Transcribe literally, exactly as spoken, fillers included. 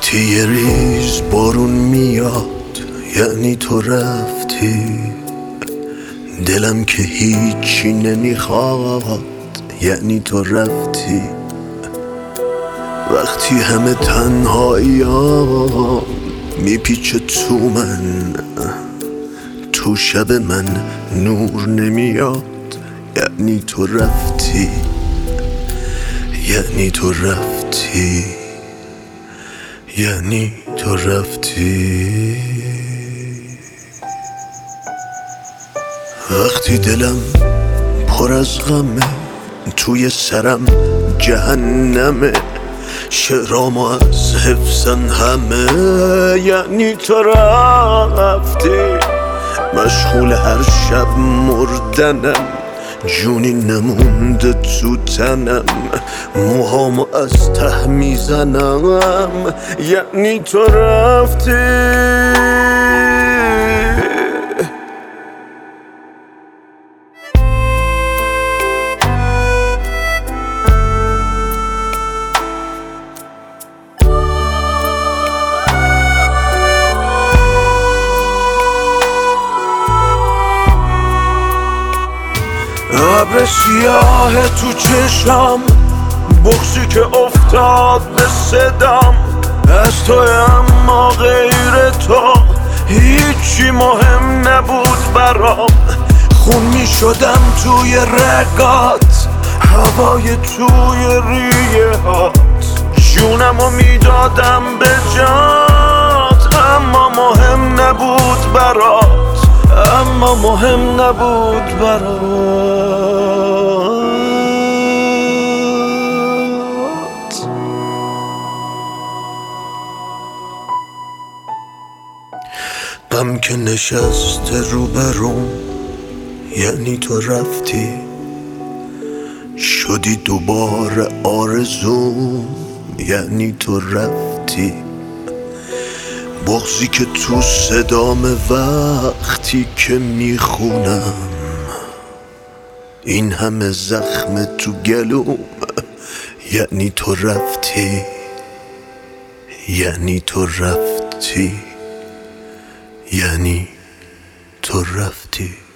وقتی یه ریز بارون میاد یعنی تو رفتی، دلم که هیچی نمیخواد یعنی تو رفتی. وقتی همه تنهایی ها میپیچه تو من، تو شب من نور نمیاد یعنی تو رفتی، یعنی تو رفتی، یعنی تو رفتی. وقتی دلم پر از غمه، توی سرم جهنمه، شعرامو از حفظن همه یعنی تو رفتی. مشغول هر شب مردنم، جونی نمونده تو تنم، موهامو از ته میزنم یعنی تو رفتی. ابر سیاه تو چشم، بغضی که افتاد به صدام، از تو اما غیر تو هیچی مهم نبود برام. خون می شدم توی رگات، هوای توی ریه هات، جونمو می دادم به جات، اما مهم نبود برات، اما مهم نبود برات. غم که نشسته رو بروم یعنی تو رفتی، شدی دوباره آرزوم یعنی تو رفتی. بغضی که تو صدام وقتی که میخونم، این همه زخم تو گلوم یعنی تو رفتی، یعنی تو رفتی، یعنی تو رفتی.